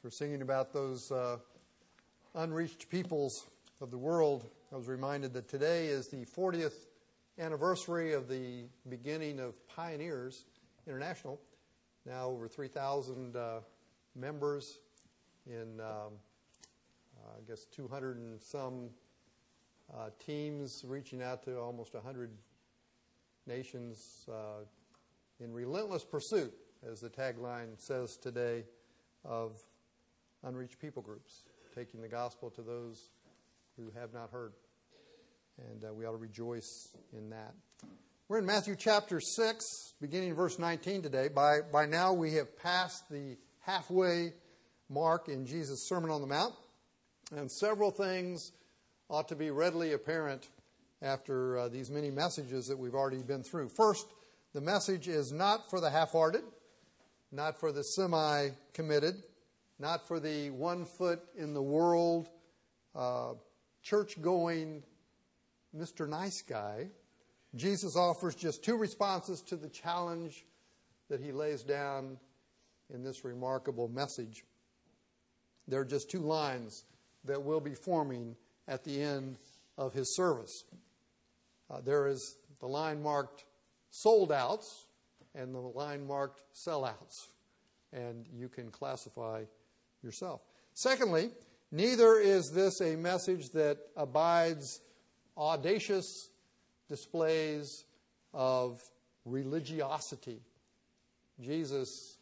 We're singing about those unreached peoples of the world. I was reminded that today is the 40th anniversary of the beginning of Pioneers International. Now over 3,000 members in, I guess, 200 and some teams reaching out to almost 100 nations in relentless pursuit, as the tagline says today, of unreached people groups, taking the gospel to those who have not heard. And we ought to rejoice in that. We're in Matthew chapter 6, beginning in verse 19 today. By now we have passed the halfway mark in Jesus' Sermon on the Mount. And several things ought to be readily apparent after these many messages that we've already been through. First, the message is not for the half-hearted, not for the semi-committed, not for the 1 foot in the world, church-going Mr. Nice Guy. Jesus offers just 2 responses to the challenge that he lays down in this remarkable message. There are just 2 lines that will be forming at the end of his service. There is the line marked sold outs and the line marked sellouts. And you can classify yourself. Secondly, neither is this a message that abides audacious displays of religiosity. Jesus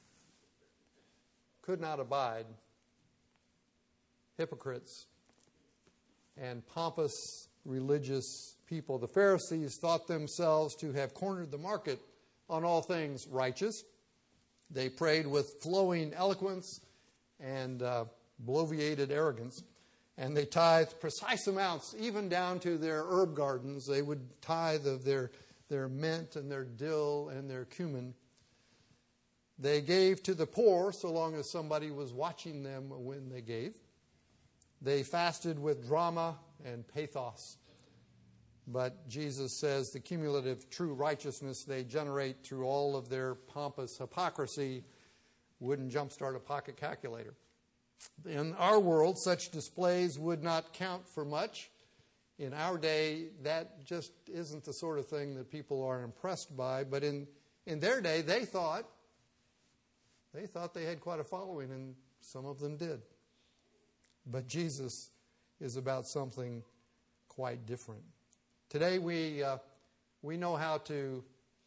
could not abide hypocrites and pompous religious people. The Pharisees thought themselves to have cornered the market on all things righteous. They prayed with flowing eloquence and bloviated arrogance, and they tithed precise amounts, even down to their herb gardens. They would tithe of their mint and their dill and their cumin. They gave to the poor so long as somebody was watching them when they gave. They fasted with drama and pathos. But Jesus says the cumulative true righteousness they generate through all of their pompous hypocrisy wouldn't jumpstart a pocket calculator. In our world, such displays would not count for much. In our day, that just isn't the sort of thing that people are impressed by. But in their day, they thought they had quite a following, and some of them did. But Jesus is about something quite different. Today we know how to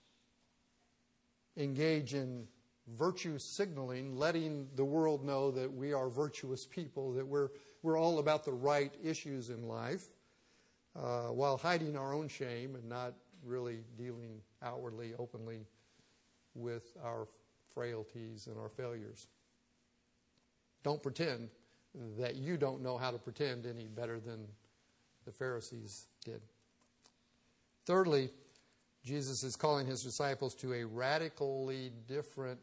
engage in virtue signaling, letting the world know that we are virtuous people, that we're all about the right issues in life, while hiding our own shame and not really dealing outwardly, openly with our frailties and our failures. Don't pretend that you don't know how to pretend any better than the Pharisees did. Thirdly, Jesus is calling his disciples to a radically different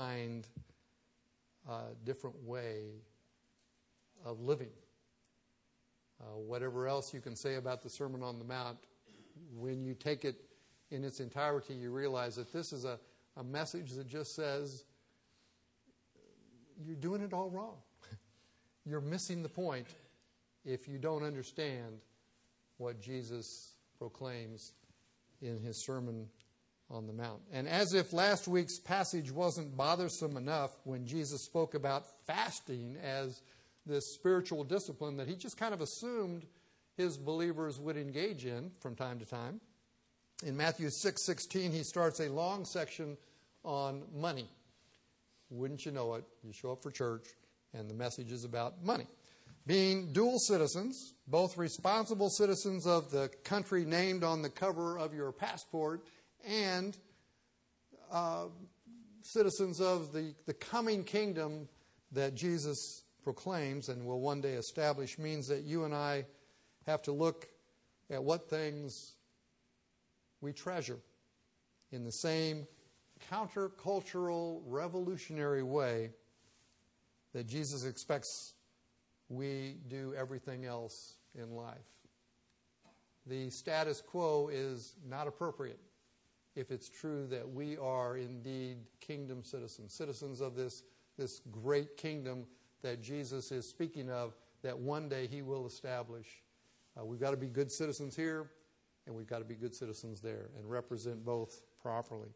different way of living. Whatever else you can say about the Sermon on the Mount, when you take it in its entirety, you realize that this is a message that just says, you're doing it all wrong. You're missing the point if you don't understand what Jesus proclaims in his Sermon on the Mount. And as if last week's passage wasn't bothersome enough when Jesus spoke about fasting as this spiritual discipline that he just kind of assumed his believers would engage in from time to time. In Matthew 6:16, he starts a long section on money. Wouldn't you know it? You show up for church and the message is about money. Being dual citizens, both responsible citizens of the country named on the cover of your passport and citizens of the coming kingdom that Jesus proclaims and will one day establish, means that you and I have to look at what things we treasure in the same countercultural, revolutionary way that Jesus expects we do everything else in life. The status quo is not appropriate if it's true that we are indeed kingdom citizens, citizens of this this great kingdom that Jesus is speaking of, that one day he will establish. We've got to be good citizens here, and we've got to be good citizens there and represent both properly.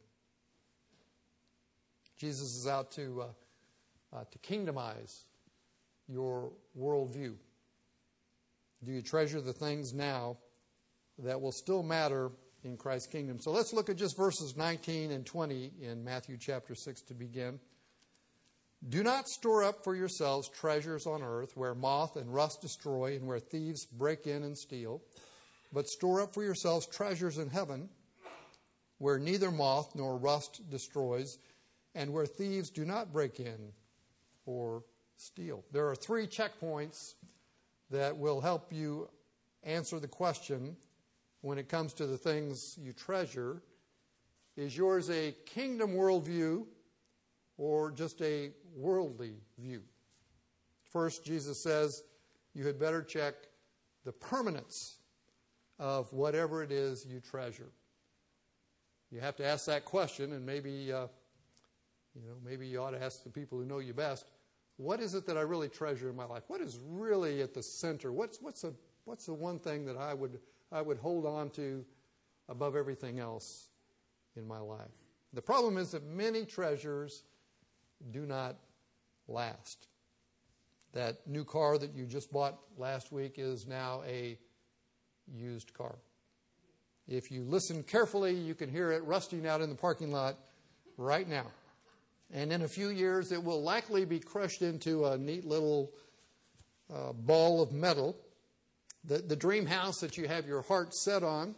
Jesus is out to kingdomize your worldview. Do you treasure the things now that will still matter in Christ's kingdom? So let's look at just verses 19 and 20 in Matthew chapter 6 to begin. Do not store up for yourselves treasures on earth where moth and rust destroy and where thieves break in and steal, but store up for yourselves treasures in heaven where neither moth nor rust destroys and where thieves do not break in or steal. There are 3 checkpoints that will help you answer the question when it comes to the things you treasure. Is yours a kingdom worldview or just a worldly view? First, Jesus says you had better check the permanence of whatever it is you treasure. You have to ask that question, and maybe maybe you ought to ask the people who know you best, what is it that I really treasure in my life? What is really at the center? What's the one thing that I would hold on to above everything else in my life? The problem is that many treasures do not last. That new car that you just bought last week is now a used car. If you listen carefully, you can hear it rusting out in the parking lot right now. And in a few years, it will likely be crushed into a neat little ball of metal. The dream house that you have your heart set on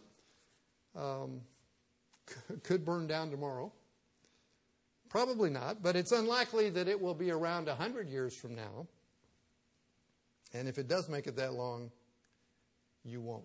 could burn down tomorrow. Probably not, but it's unlikely that it will be around 100 years from now. And if it does make it that long, you won't.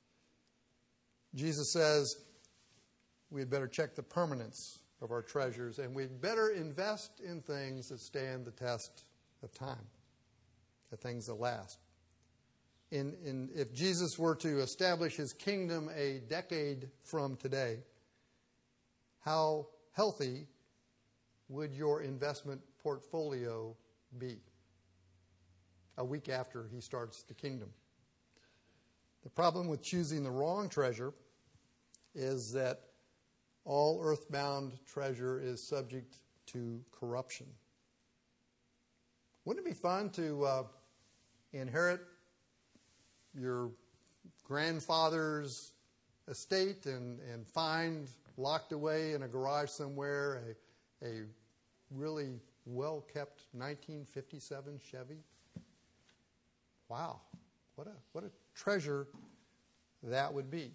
Jesus says we had better check the permanence of our treasures, and we'd better invest in things that stand the test of time, the things that last. If Jesus were to establish his kingdom a decade from today, how healthy would your investment portfolio be a week after he starts the kingdom? The problem with choosing the wrong treasure is that all earthbound treasure is subject to corruption. Wouldn't it be fun to inherit your grandfather's estate and find locked away in a garage somewhere a really well-kept 1957 Chevy? Wow, what a treasure that would be.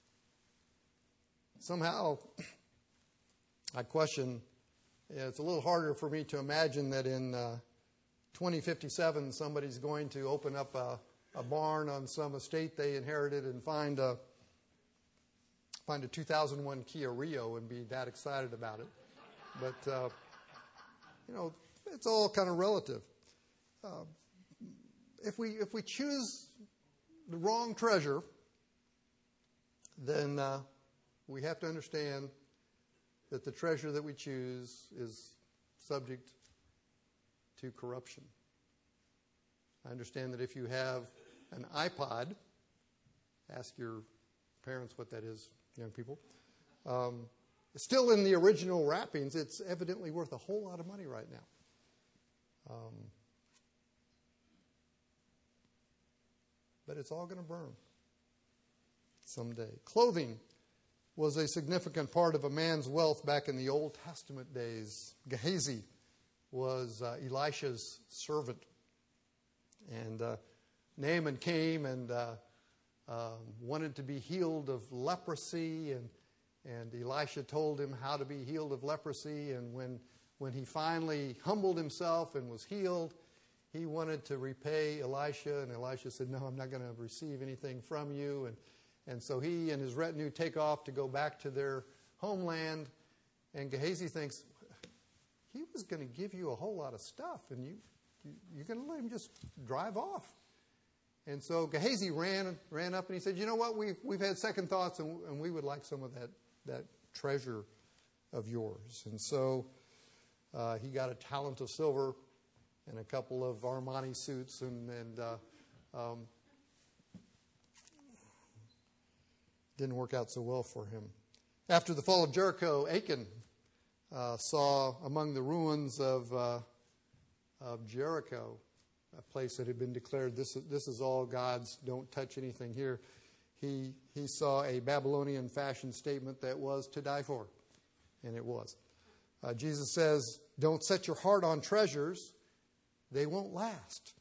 Somehow, I question, it's a little harder for me to imagine that in 2057 somebody's going to open up a barn on some estate they inherited and find a 2001 Kia Rio and be that excited about it. But, it's all kind of relative. If we choose the wrong treasure, then we have to understand that the treasure that we choose is subject to corruption. I understand that if you have an iPod, ask your parents what that is, young people. It's still in the original wrappings. It's evidently worth a whole lot of money right now. But it's all going to burn someday. Clothing was a significant part of a man's wealth back in the Old Testament days. Gehazi was Elisha's servant. And Naaman came and wanted to be healed of leprosy, and Elisha told him how to be healed of leprosy. And when he finally humbled himself and was healed, he wanted to repay Elisha, and Elisha said, "No, I'm not going to receive anything from you." And so he and his retinue take off to go back to their homeland. And Gehazi thinks, he was going to give you a whole lot of stuff, and you're going to let him just drive off. And so Gehazi ran up and he said, "You know what? We've had second thoughts, and we would like some of that treasure of yours." And so He got a talent of silver and a couple of Armani suits, and didn't work out so well for him. After the fall of Jericho, Achan saw among the ruins of Jericho, a place that had been declared, this is all God's, don't touch anything here. He saw a Babylonian fashion statement that was to die for, and it was. Jesus says, don't set your heart on treasures, they won't last.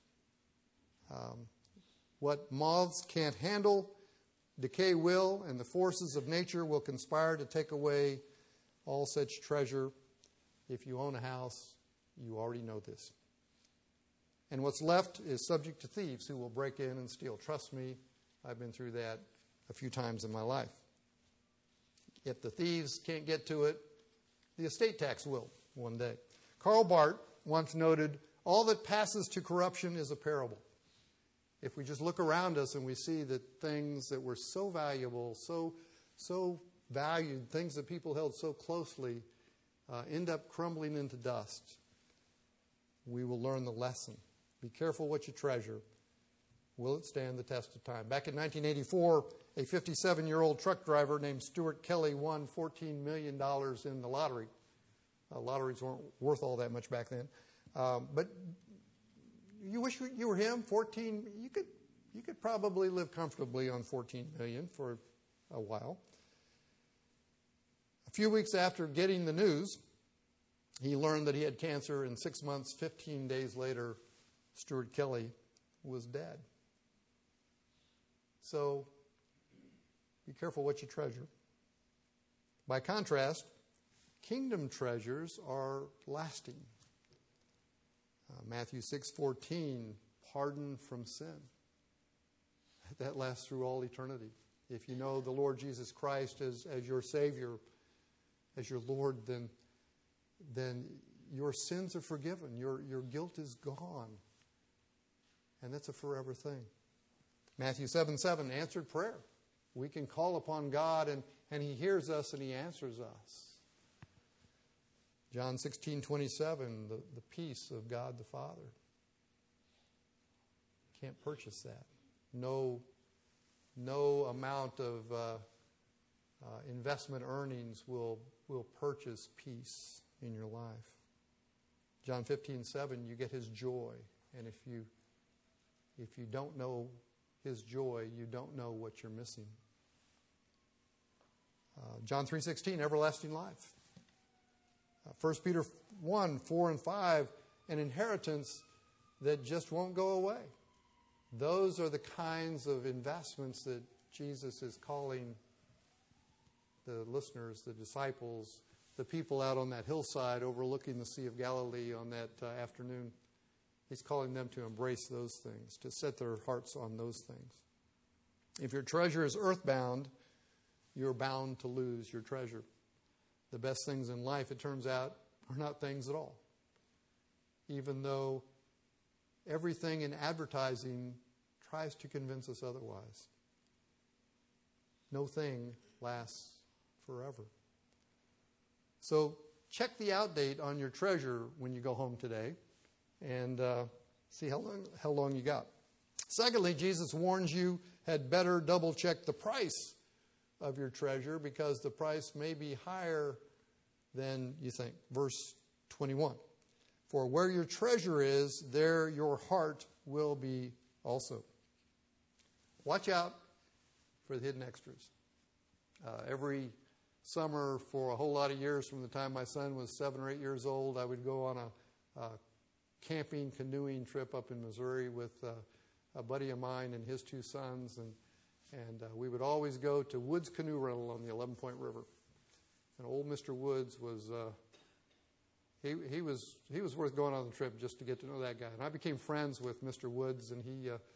What moths can't handle, decay will, and the forces of nature will conspire to take away all such treasure. If you own a house, you already know this. And what's left is subject to thieves who will break in and steal. Trust me, I've been through that a few times in my life. If the thieves can't get to it, the estate tax will one day. Karl Barth once noted, all that passes to corruption is a parable. If we just look around us and we see that things that were so valuable, so valued, things that people held so closely, end up crumbling into dust, we will learn the lesson. Be careful what you treasure. Will it stand the test of time? Back in 1984, a 57-year-old truck driver named Stuart Kelly won $14 million in the lottery. Lotteries weren't worth all that much back then. But you wish you were him. 14, you could probably live comfortably on $14 million for a while. A few weeks after getting the news, he learned that he had cancer, and 6 months, 15 days later, Stuart Kelly was dead. So, be careful what you treasure. By contrast, kingdom treasures are lasting. Matthew 6:14, pardon from sin. That lasts through all eternity. If you know the Lord Jesus Christ as your Savior, as your Lord, then your sins are forgiven. Your guilt is gone. And that's a forever thing. Matthew 7:7, answered prayer. We can call upon God and He hears us and He answers us. John 16:27, the peace of God the Father. Can't purchase that. No amount of investment earnings will purchase peace in your life. John 15:7, you get His joy. And if you don't know His joy, you don't know what you're missing. John 3:16, everlasting life. 1 Peter 1:4 and 5, an inheritance that just won't go away. Those are the kinds of investments that Jesus is calling the listeners, the disciples, the people out on that hillside overlooking the Sea of Galilee on that afternoon. He's calling them to embrace those things, to set their hearts on those things. If your treasure is earthbound, you're bound to lose your treasure. The best things in life, it turns out, are not things at all. Even though everything in advertising tries to convince us otherwise. No thing lasts forever. So check the outdate on your treasure when you go home today and see how long you got. Secondly, Jesus warns you had better double check the price of your treasure because the price may be higher than you think. Verse 21. For where your treasure is, there your heart will be also. Watch out for the hidden extras. Every summer for a whole lot of years, from the time my son was 7 or 8 years old, I would go on a camping, canoeing trip up in Missouri with a buddy of mine and his 2 sons, and we would always go to Woods Canoe Rental on the 11 Point River. And old Mr. Woods was he was worth going on the trip just to get to know that guy. And I became friends with Mr. Woods, and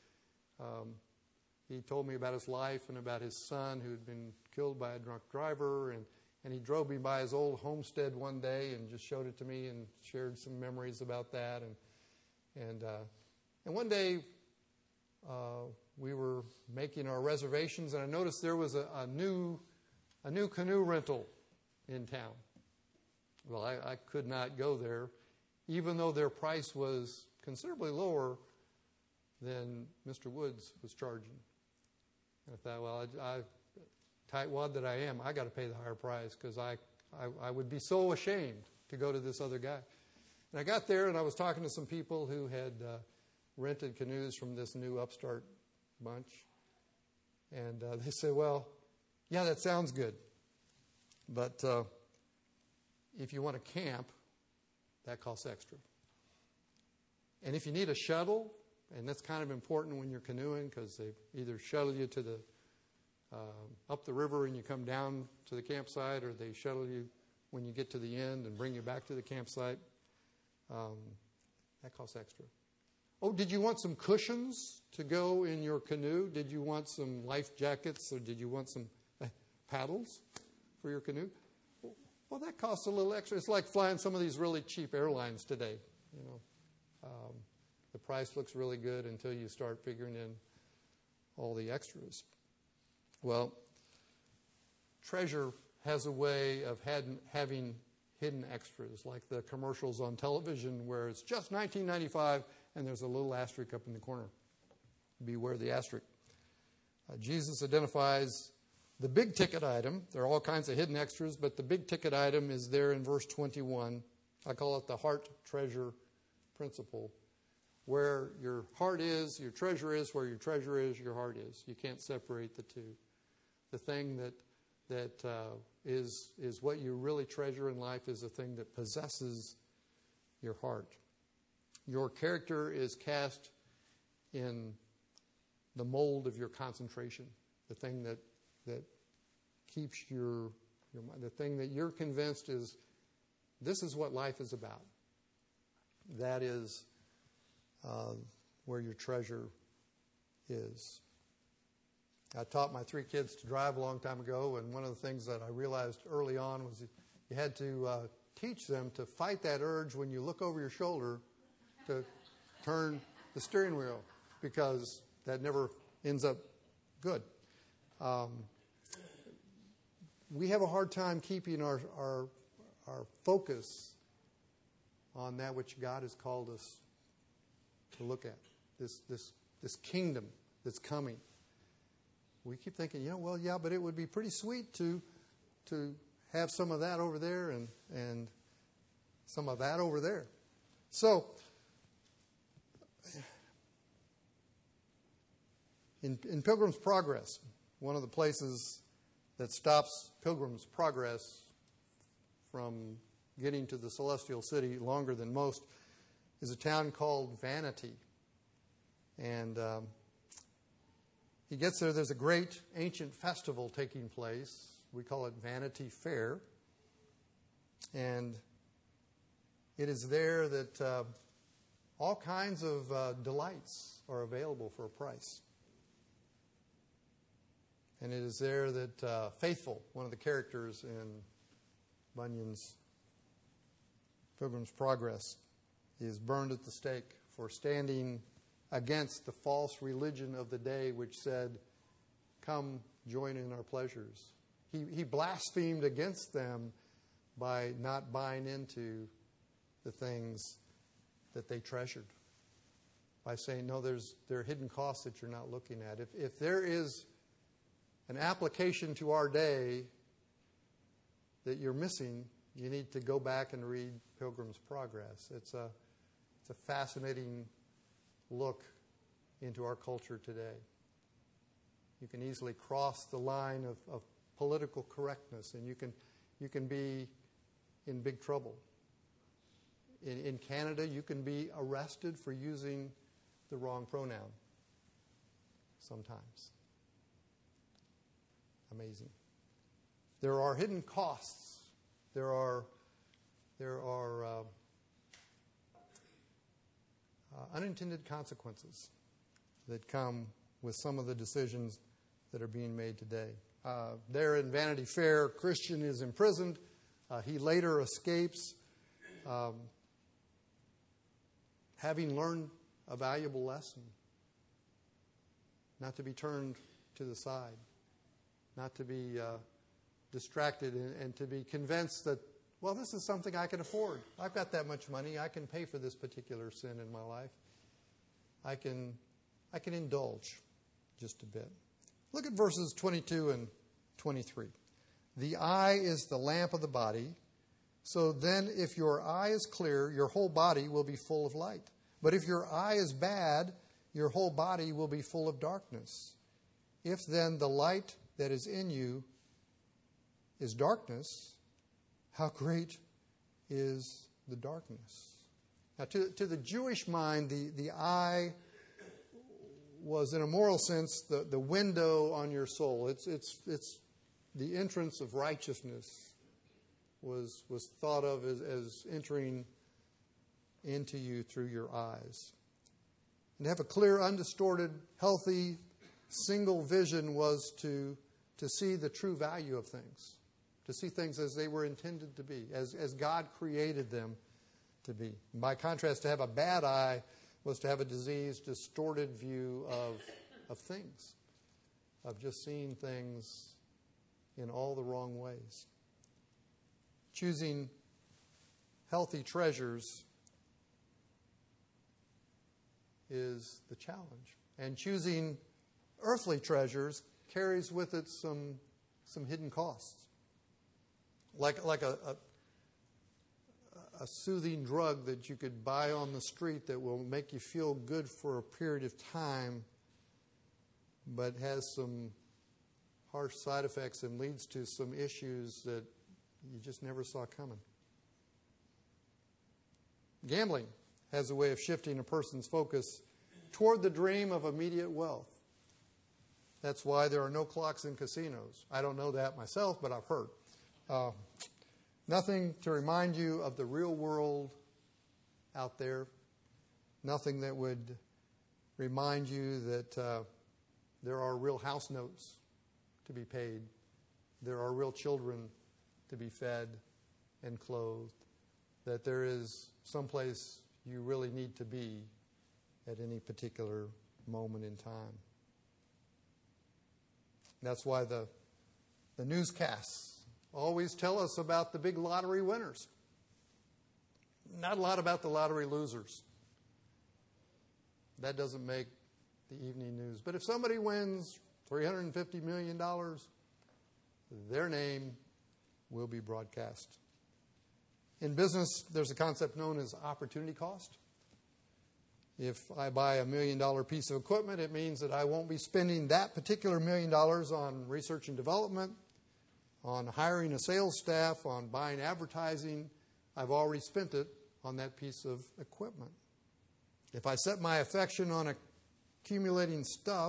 he told me about his life and about his son who had been killed by a drunk driver, and he drove me by his old homestead one day and just showed it to me and shared some memories about that. And one day we were making our reservations, and I noticed there was a new canoe rental in town. Well, I could not go there, even though their price was considerably lower than Mr. Woods was charging. And I thought, well, tightwad that I am, I got to pay the higher price because I would be so ashamed to go to this other guy. And I got there and I was talking to some people who had rented canoes from this new upstart bunch. And they said, well, yeah, that sounds good. But if you want to camp, that costs extra. And if you need a shuttle, and that's kind of important when you're canoeing because they either shuttle you to the up the river and you come down to the campsite, or they shuttle you when you get to the end and bring you back to the campsite. That costs extra. Oh, did you want some cushions to go in your canoe? Did you want some life jackets, or did you want some paddles for your canoe? Well, that costs a little extra. It's like flying some of these really cheap airlines today. The price looks really good until you start figuring in all the extras. Well, Treasure has a way of having hidden extras, like the commercials on television where it's just $19.95 and there's a little asterisk up in the corner. Beware the asterisk. Jesus identifies the big ticket item. There are all kinds of hidden extras, but the big ticket item is there in verse 21. I call it the heart treasure principle. Where your heart is, your treasure is. Where your treasure is, your heart is. You can't separate the two. The thing that is what you really treasure in life is the thing that possesses your heart. Your character is cast in the mold of your concentration. The thing that keeps your mind. The thing that you're convinced is this is what life is about. That is where your treasure is. I taught my 3 kids to drive a long time ago, and one of the things that I realized early on was that you had to teach them to fight that urge when you look over your shoulder to turn the steering wheel, because that never ends up good. We have a hard time keeping our focus on that which God has called us to look at, this kingdom that's coming. We keep thinking, well, yeah, but it would be pretty sweet to have some of that over there and some of that over there. So, in Pilgrim's Progress, one of the places that stops Pilgrim's Progress from getting to the celestial city longer than most is a town called Vanity. And he gets there, there's a great ancient festival taking place. We call it Vanity Fair. And it is there that all kinds of delights are available for a price. And it is there that Faithful, one of the characters in Bunyan's Pilgrim's Progress, is burned at the stake for standing against the false religion of the day which said, come join in our pleasures. He blasphemed against them by not buying into the things that they treasured. By saying, no, there are hidden costs that you're not looking at. If there is an application to our day that you're missing, you need to go back and read Pilgrim's Progress. It's a fascinating look into our culture today. You can easily cross the line of political correctness, and you can be in big trouble. In Canada, you can be arrested for using the wrong pronoun sometimes. Amazing. There are hidden costs. There are unintended consequences that come with some of the decisions that are being made today. There in Vanity Fair, Christian is imprisoned. He later escapes, having learned a valuable lesson. Not to be turned to the side. Not to be distracted and to be convinced that, well, this is something I can afford. I've got that much money. I can pay for this particular sin in my life. I can indulge just a bit. Look at verses 22 and 23. The eye is the lamp of the body. So then if your eye is clear, your whole body will be full of light. But if your eye is bad, your whole body will be full of darkness. If then the light that is in you is darkness, how great is the darkness? Now, to the Jewish mind, the eye was, in a moral sense, the window on your soul. It's the entrance of righteousness was thought of as entering into you through your eyes. And to have a clear, undistorted, healthy, single vision was to see the true value of things, to see things as they were intended to be, as God created them to be. And by contrast, to have a bad eye was to have a diseased, distorted view of things, of just seeing things in all the wrong ways. Choosing healthy treasures is the challenge. And choosing earthly treasures carries with it some hidden costs. Like a soothing drug that you could buy on the street that will make you feel good for a period of time, but has some harsh side effects and leads to some issues that you just never saw coming. Gambling has a way of shifting a person's focus toward the dream of immediate wealth. That's why there are no clocks in casinos. I don't know that myself, but I've heard. Nothing to remind you of the real world out there. Nothing that would remind you that there are real house notes to be paid. There are real children to be fed and clothed. That there is someplace you really need to be at any particular moment in time. That's why the newscasts always tell us about the big lottery winners. Not a lot about the lottery losers. That doesn't make the evening news. But if somebody wins $350 million, their name will be broadcast. In business, there's a concept known as opportunity cost. If I buy $1 million piece of equipment, it means that I won't be spending that particular $1 million on research and development, on hiring a sales staff, on buying advertising. I've already spent it on that piece of equipment. If I set my affection on accumulating stuff,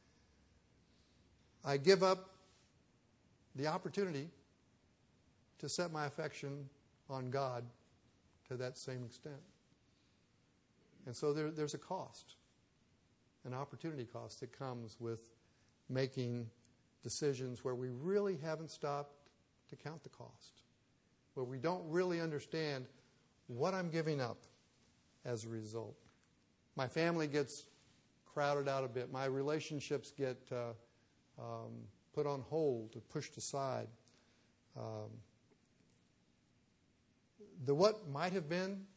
I give up the opportunity to set my affection on God to that same extent. And so there's a cost, an opportunity cost that comes with making decisions where we really haven't stopped to count the cost, where we don't really understand what I'm giving up as a result. My family gets crowded out a bit. My relationships get put on hold, pushed aside. The what might have been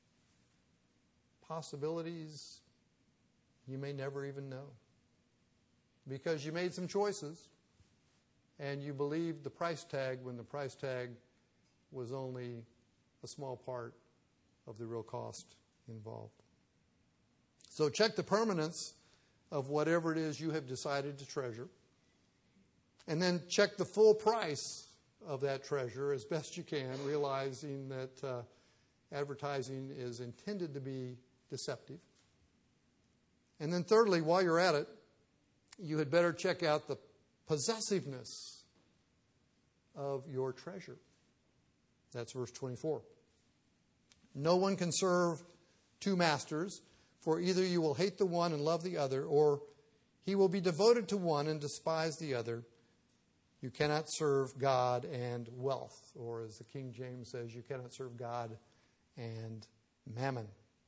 possibilities you may never even know, because you made some choices and you believed the price tag when the price tag was only a small part of the real cost involved. So check the permanence of whatever it is you have decided to treasure, and then check the full price of that treasure as best you can, realizing that advertising is intended to be deceptive. And then thirdly, while you're at it, you had better check out the possessiveness of your treasure. That's verse 24. No one can serve two masters, for either you will hate the one and love the other, or he will be devoted to one and despise the other. You cannot serve God and wealth, or as the King James says, you cannot serve God and mammon.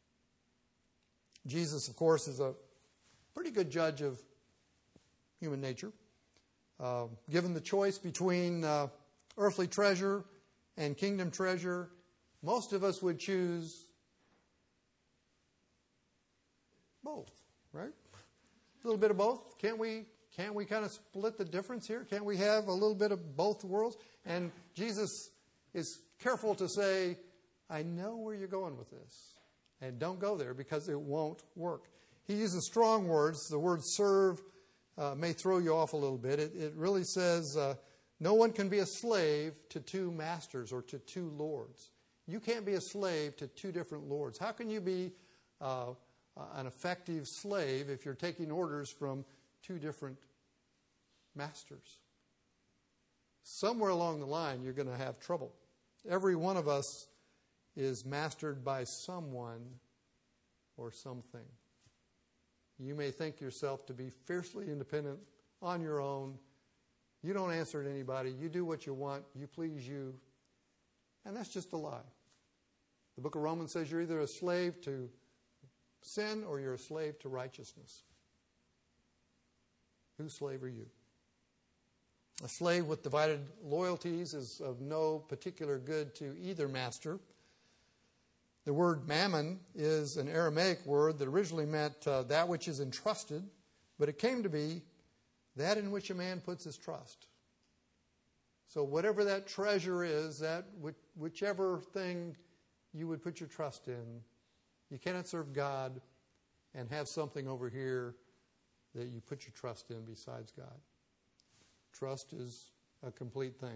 Jesus, of course, is a pretty good judge of human nature. Given the choice between earthly treasure and kingdom treasure, most of us would choose both, right? A little bit of both. Can't we kind of split the difference here? Can't we have a little bit of both worlds? And Jesus is careful to say, I know where you're going with this. And don't go there because it won't work. He uses strong words. The word serve may throw you off a little bit. It really says no one can be a slave to two masters or to two lords. You can't be a slave to two different lords. How can you be an effective slave if you're taking orders from two different masters? Somewhere along the line, you're going to have trouble. Every one of us is mastered by someone or something. You may think yourself to be fiercely independent on your own. You don't answer to anybody. You do what you want. You please you. And that's just a lie. The book of Romans says you're either a slave to sin or you're a slave to righteousness. Whose slave are you? A slave with divided loyalties is of no particular good to either master. The word mammon is an Aramaic word that originally meant that which is entrusted, but it came to be that in which a man puts his trust. So whatever that treasure is, that whichever thing you would put your trust in, you cannot serve God and have something over here that you put your trust in besides God. Trust is a complete thing.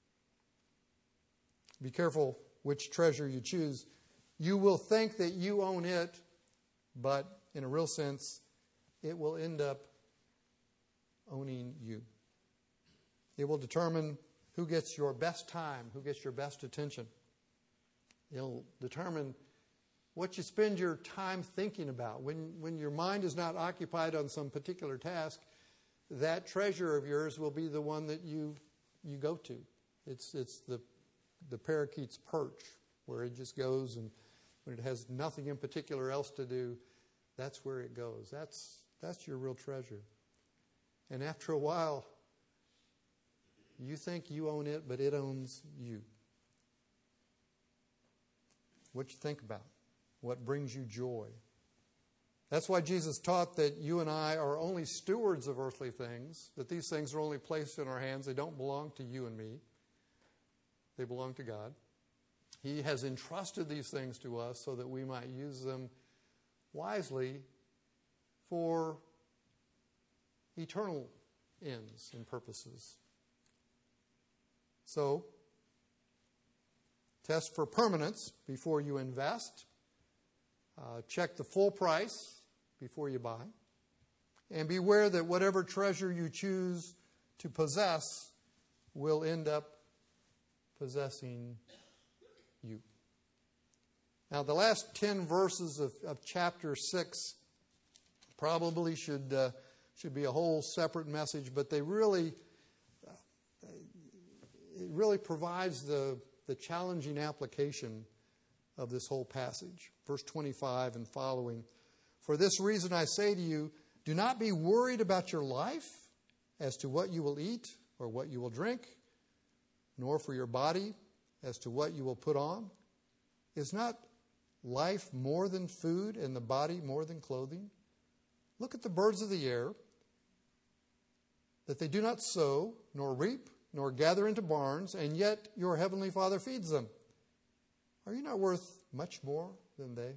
Be careful which treasure you choose. You will think that you own it, but in a real sense, it will end up owning you. It will determine who gets your best time, who gets your best attention. It'll determine what you spend your time thinking about. When your mind is not occupied on some particular task, that treasure of yours will be the one that you go to. It's the parakeet's perch, where it just goes, and when it has nothing in particular else to do, that's where it goes. That's your real treasure. And after a while, you think you own it, but it owns you. What you think about, what brings you joy. That's why Jesus taught that you and I are only stewards of earthly things, that these things are only placed in our hands. They don't belong to you and me. They belong to God. He has entrusted these things to us so that we might use them wisely for eternal ends and purposes. So, test for permanence before you invest. Check the full price before you buy. And beware that whatever treasure you choose to possess will end up possessing you. Now, the last 10 verses of chapter 6 probably should be a whole separate message, but it really provides the challenging application of this whole passage. Verse 25 and following. For this reason I say to you, do not be worried about your life as to what you will eat or what you will drink, nor for your body as to what you will put on. Is not life more than food and the body more than clothing? Look at the birds of the air, that they do not sow, nor reap, nor gather into barns, and yet your heavenly Father feeds them. Are you not worth much more than they?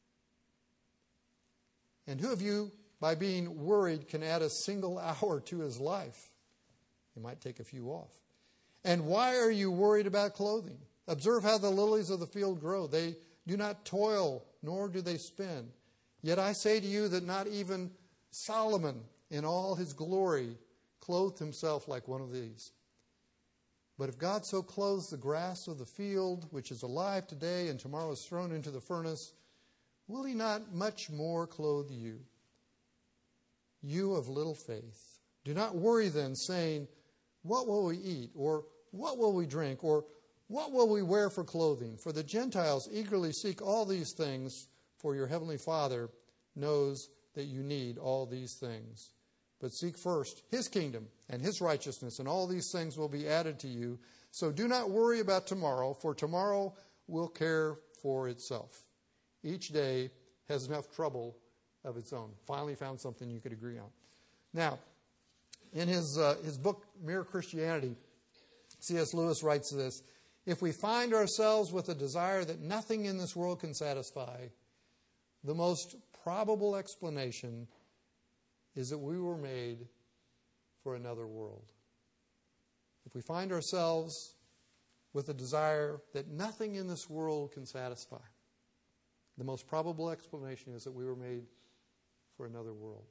And who of you, by being worried, can add a single hour to his life? He might take a few off. And why are you worried about clothing? Observe how the lilies of the field grow. They do not toil, nor do they spin. Yet I say to you that not even Solomon in all his glory clothed himself like one of these. But if God so clothes the grass of the field, which is alive today and tomorrow is thrown into the furnace, will he not much more clothe you? You of little faith. Do not worry then, saying, what will we eat? Or what will we drink? Or what will we wear for clothing? For the Gentiles eagerly seek all these things, for your heavenly Father knows that you need all these things. But seek first His kingdom and His righteousness, and all these things will be added to you. So do not worry about tomorrow, for tomorrow will care for itself. Each day has enough trouble of its own. Finally found something you could agree on. Now, in his book, Mere Christianity, C.S. Lewis writes this: if we find ourselves with a desire that nothing in this world can satisfy, the most probable explanation is that we were made for another world. If we find ourselves with a desire that nothing in this world can satisfy, the most probable explanation is that we were made for another world.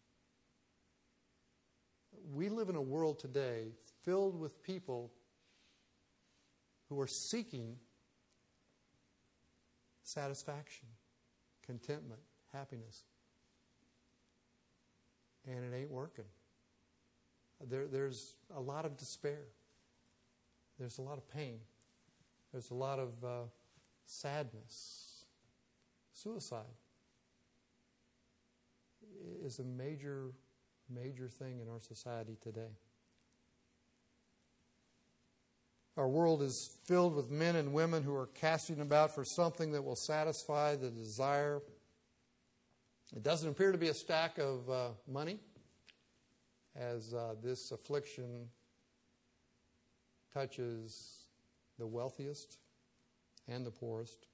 We live in a world today filled with people who are seeking satisfaction, contentment, happiness. And it ain't working. There's a lot of despair. There's a lot of pain. There's a lot of sadness. Suicide is a major, major thing in our society today. Our world is filled with men and women who are casting about for something that will satisfy the desire. It doesn't appear to be a stack of money, as this affliction touches the wealthiest and the poorest.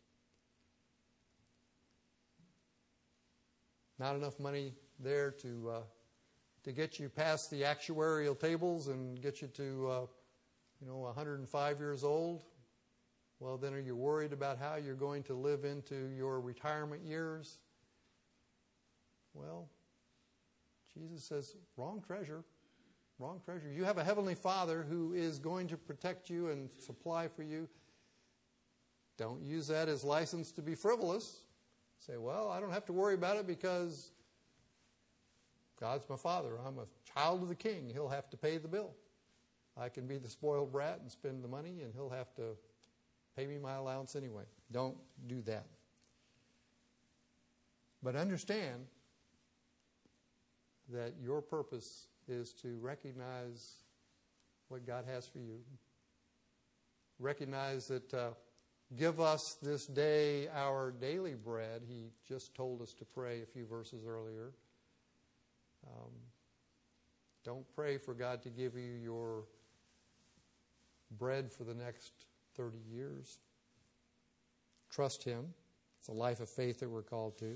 Not enough money there to get you past the actuarial tables and get you to 105 years old. Well, then are you worried about how you're going to live into your retirement years? Well, Jesus says, wrong treasure. Wrong treasure. You have a heavenly Father who is going to protect you and supply for you. Don't use that as license to be frivolous. Say, well, I don't have to worry about it because God's my Father. I'm a child of the King. He'll have to pay the bill. I can be the spoiled brat and spend the money, and He'll have to pay me my allowance anyway. Don't do that. But understand that your purpose is to recognize what God has for you. Recognize that give us this day our daily bread. He just told us to pray a few verses earlier. Don't pray for God to give you your bread for the next 30 years. Trust Him. It's a life of faith that we're called to.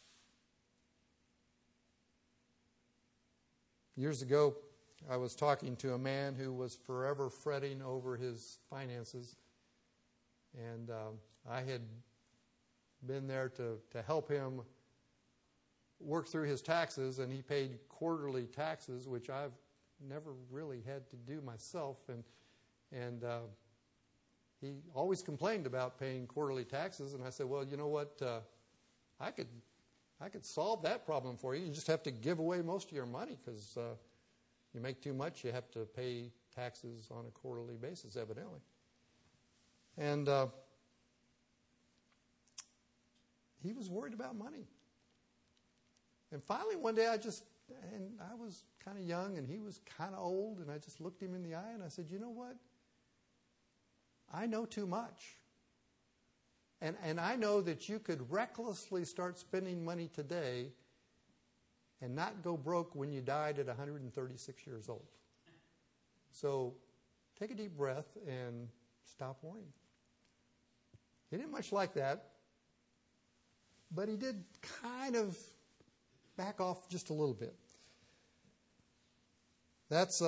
Years ago, I was talking to a man who was forever fretting over his finances. And I had been there to help him work through his taxes, and he paid quarterly taxes, which I've never really had to do myself. And he always complained about paying quarterly taxes, and I said, well, you know what, I could solve that problem for you. You just have to give away most of your money, because you make too much, you have to pay taxes on a quarterly basis, evidently. And he was worried about money. And finally, one day, I was kind of young, and he was kind of old, and I just looked him in the eye, and I said, you know what? I know too much. And I know that you could recklessly start spending money today and not go broke when you died at 136 years old. So take a deep breath and stop worrying. He didn't much like that, but he did kind of back off just a little bit. That's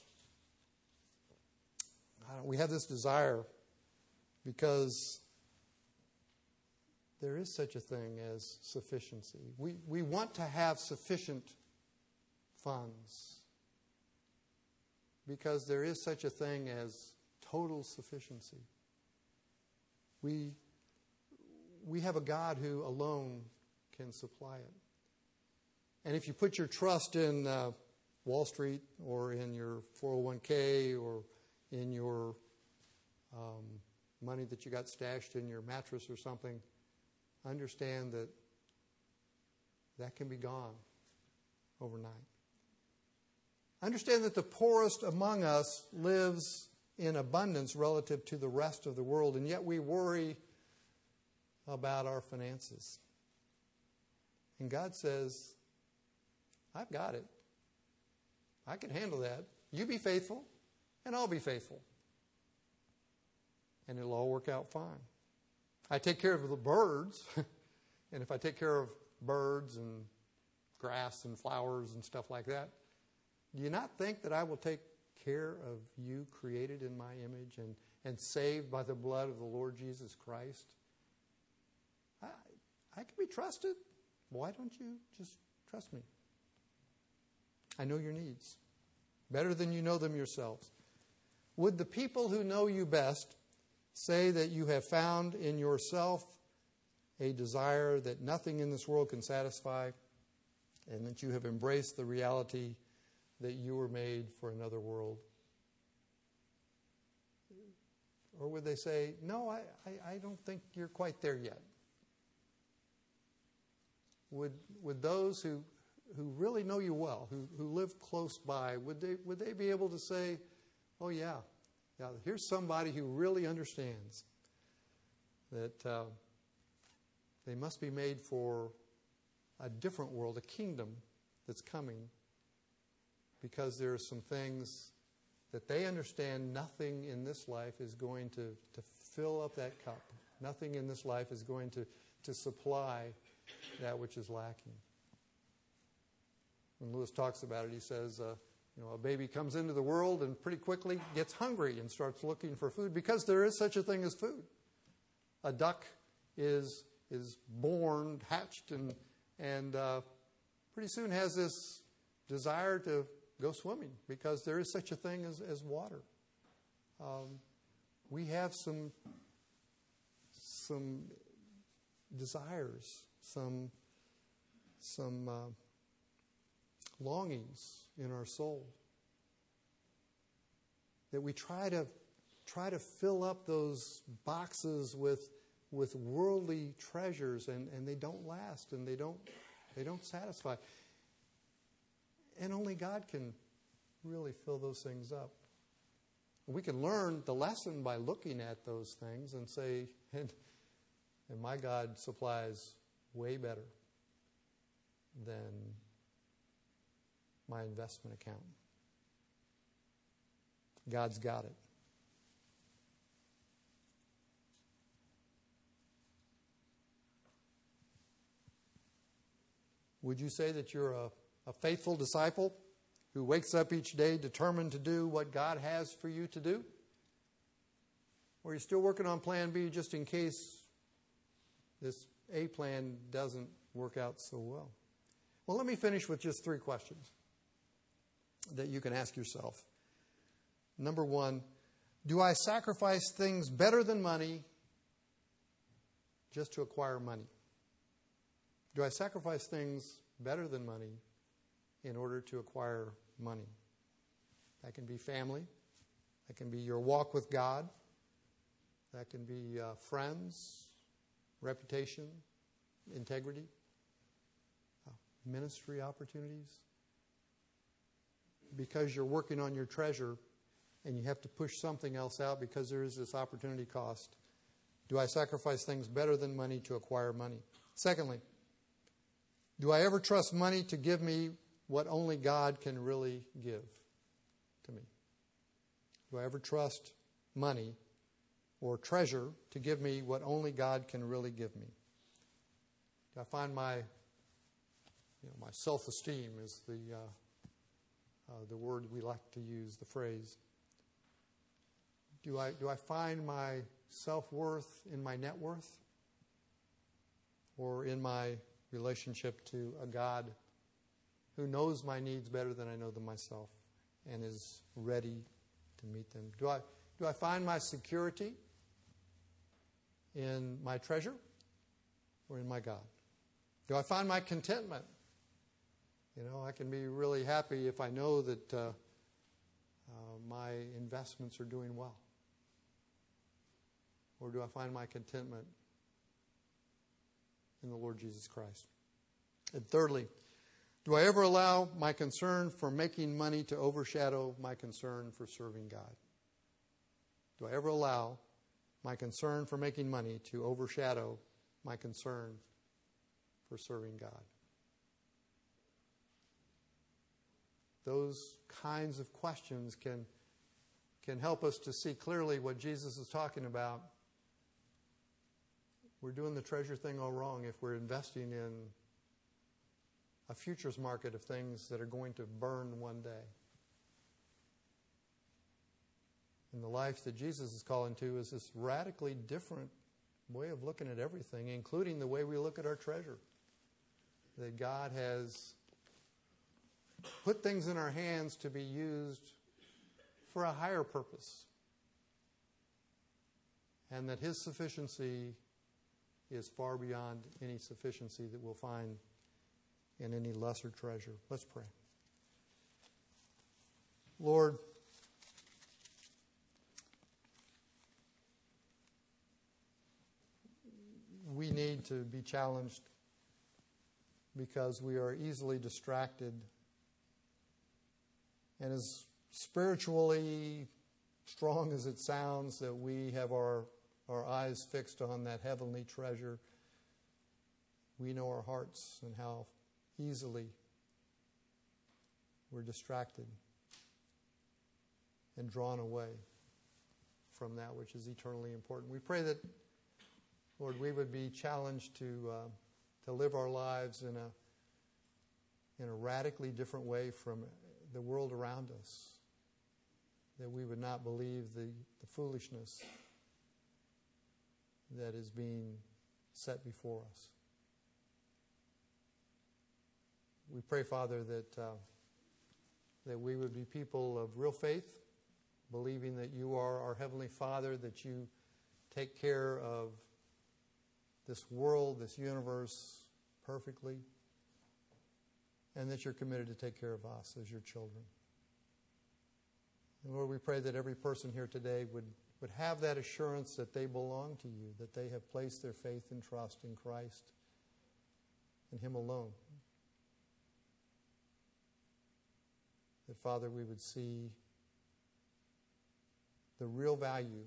we have this desire because there is such a thing as sufficiency. We want to have sufficient funds because there is such a thing as total sufficiency. We have a God who alone can supply it. And if you put your trust in Wall Street or in your 401k or in your money that you got stashed in your mattress or something, understand that can be gone overnight. Understand that the poorest among us lives in abundance relative to the rest of the world, and yet we worry about our finances. And God says, I've got it. I can handle that. You be faithful, and I'll be faithful. And it'll all work out fine. I take care of the birds, and if I take care of birds and grass and flowers and stuff like that, do you not think that I will take care of you, created in my image and saved by the blood of the Lord Jesus Christ? I can be trusted. Why don't you just trust me? I know your needs better than you know them yourselves. Would the people who know you best say that you have found in yourself a desire that nothing in this world can satisfy, and that you have embraced the reality that you were made for another world? Or would they say, no, I don't think you're quite there yet? Would those who really know you well, who live close by, would they be able to say, oh yeah, here's somebody who really understands that they must be made for a different world, a kingdom that's coming, because there are some things that they understand nothing in this life is going to fill up that cup. Nothing in this life is going to supply that which is lacking. When Lewis talks about it, he says, a baby comes into the world and pretty quickly gets hungry and starts looking for food, because there is such a thing as food. A duck is born, hatched, and pretty soon has this desire to go swimming, because there is such a thing as water. We have some desires, some longings in our soul that we try to fill up those boxes with worldly treasures, and they don't last, and they don't satisfy. And only God can really fill those things up. We can learn the lesson by looking at those things and say, and my God supplies way better than my investment account. God's got it. Would you say that you're a faithful disciple who wakes up each day determined to do what God has for you to do? Or are you still working on plan B just in case this A plan doesn't work out so well? Well, let me finish with just 3 questions that you can ask yourself. Number 1, do I sacrifice things better than money just to acquire money? Do I sacrifice things better than money in order to acquire money? That can be family. That can be your walk with God. That can be friends, reputation, integrity, ministry opportunities. Because you're working on your treasure and you have to push something else out because there is this opportunity cost. Do I sacrifice things better than money to acquire money? Secondly, do I ever trust money to give me what only God can really give to me? Do I ever trust money or treasure to give me what only God can really give me? Do I find my self-esteem is the word we like to use, the phrase. Do I find my self-worth in my net worth, or in my relationship to a God who knows my needs better than I know them myself and is ready to meet them? Do I find my security in my treasure or in my God? Do I find my contentment? I can be really happy if I know that my investments are doing well. Or do I find my contentment in the Lord Jesus Christ? And thirdly, Do I ever allow my concern for making money to overshadow my concern for serving God? Do I ever allow my concern for making money to overshadow my concern for serving God? Those kinds of questions can help us to see clearly what Jesus is talking about. We're doing the treasure thing all wrong if we're investing in a futures market of things that are going to burn one day. And the life that Jesus is calling to is this radically different way of looking at everything, including the way we look at our treasure. That God has put things in our hands to be used for a higher purpose. And that His sufficiency is far beyond any sufficiency that we'll find in any lesser treasure. Let's pray. Lord, we need to be challenged because we are easily distracted. And as spiritually strong as it sounds that we have our eyes fixed on that heavenly treasure, we know our hearts and how easily we're distracted and drawn away from that which is eternally important. We pray that, Lord, we would be challenged to live our lives in a radically different way from the world around us, that we would not believe the foolishness that is being set before us. We pray, Father, that we would be people of real faith, believing that you are our Heavenly Father, that you take care of this world, this universe perfectly, and that you're committed to take care of us as your children. And Lord, we pray that every person here today would have that assurance that they belong to you, that they have placed their faith and trust in Christ and Him alone. That, Father, we would see the real value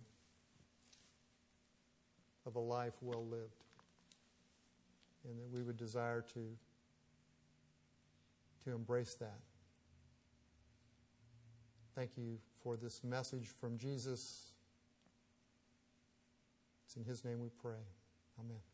of a life well lived, and that we would desire to embrace that. Thank you for this message from Jesus. It's in His name we pray. Amen.